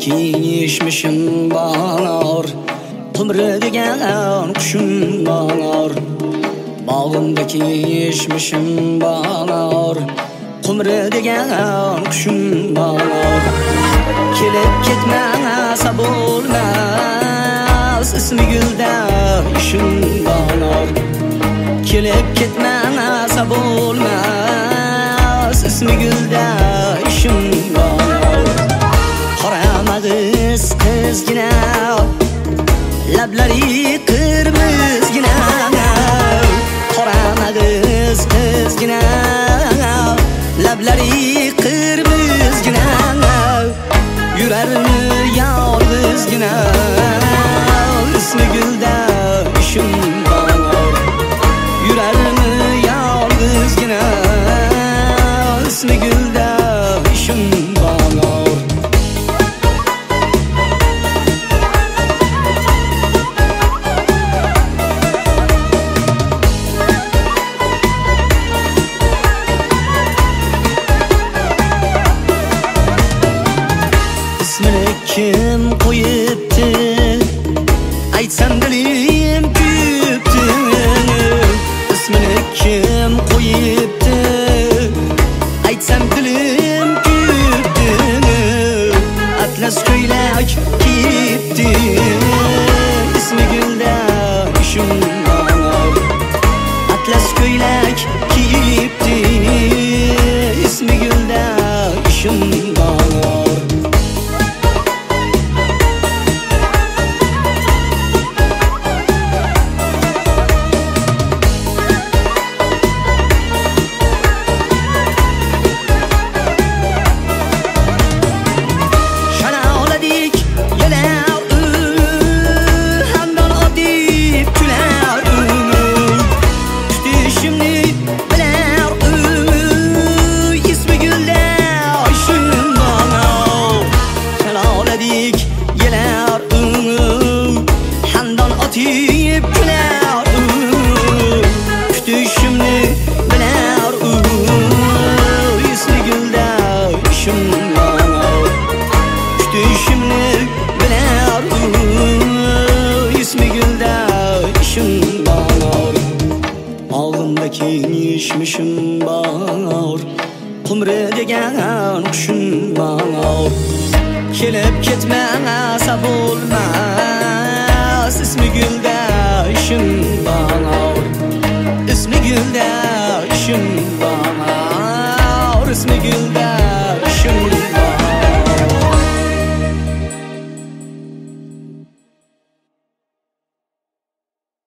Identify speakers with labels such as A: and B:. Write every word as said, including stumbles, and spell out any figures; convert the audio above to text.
A: Bağımdaki yeşmişim bağlar, Qumri degan qushim bağlar. Bağımdaki yeşmişim bağlar, Qumri degan qushim bağlar. Kelib ketmasa bo'lmas, ismi gulda ishim bağlar. Kelib ketmasa bo'lmas, ismi gulda ishim bağlar. Qoramiz qizgina, lablari qirmizgina. Qoramiz qizgina, lablari qirmizgina. Yurarmi yolg'izgina, ismi gulda ishim bağlar. Yurarmi yolg'izgina, ismi gulda ishim bağlar. Kim qo'yibdi, aytsam dilim kuyibdi. Ismini kim qo'yibdi, aytsam dilim kuyibdi. Atlas ko'ylak kiyibdi, ismi gulda ishim bağlar. Atlas ko'ylak kiyibdi, ismi gulda ishim bağlar. Bağımdaki yeşmişim bağlar, Qumri degan qushim bağlar. Kelib ketmasa bo'lmas, ismi gulda ishim bağlar. Ismi gulda